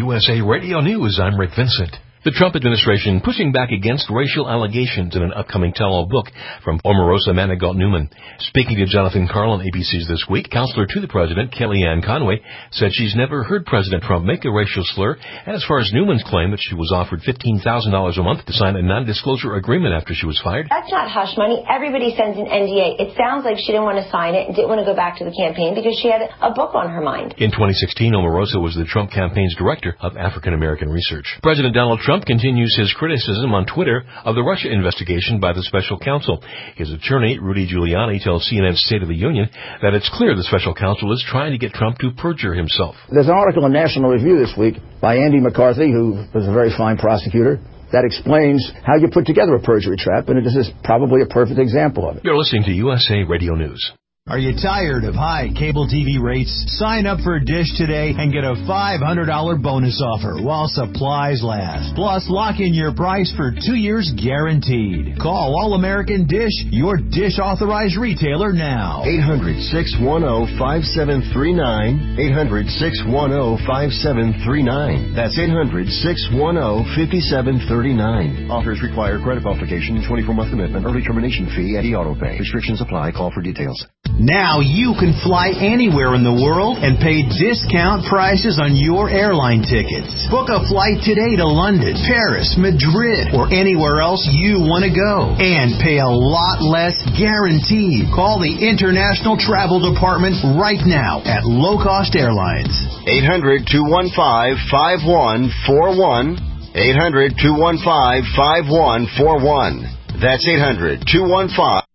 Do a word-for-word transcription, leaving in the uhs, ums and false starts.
U S A Radio News, I'm Rick Vincent. The Trump administration pushing back against racial allegations in an upcoming tell-all book from Omarosa Manigault Newman. Speaking to Jonathan Karl on A B C's This Week, counselor to the president, Kellyanne Conway, said she's never heard President Trump make a racial slur. And as far as Newman's claim that she was offered fifteen thousand dollars a month to sign a non-disclosure agreement after she was fired. That's not hush money. Everybody sends an N D A. It sounds like she didn't want to sign it and didn't want to go back to the campaign because she had a book on her mind. In twenty sixteen, Omarosa was the Trump campaign's director of African American research. President Donald Trump continues his criticism on Twitter of the Russia investigation by the special counsel. His attorney, Rudy Giuliani, tells C N N's State of the Union that it's clear the special counsel is trying to get Trump to perjure himself. There's an article in National Review this week by Andy McCarthy, who was a very fine prosecutor, that explains how you put together a perjury trap, and this is probably a perfect example of it. You're listening to U S A Radio News. Are you tired of high cable T V rates? Sign up for Dish today and get a five hundred dollars bonus offer while supplies last. Plus, lock in your price for two years guaranteed. Call All-American Dish, your Dish authorized retailer now. eight hundred, six one zero, five seven three nine. eight hundred, six one zero, five seven three nine. That's eight hundred, six one zero, five seven three nine. Offers require credit qualification, twenty-four month commitment, early termination fee, and e-auto pay. Restrictions apply. Call for details. Now you can fly anywhere in the world and pay discount prices on your airline tickets. Book a flight today to London, Paris, Madrid, or anywhere else you want to go. And pay a lot less guaranteed. Call the International Travel Department right now at Low Cost Airlines. eight hundred, two one five, five one four one. eight hundred, two one five, five one four one. That's eight hundred, two one five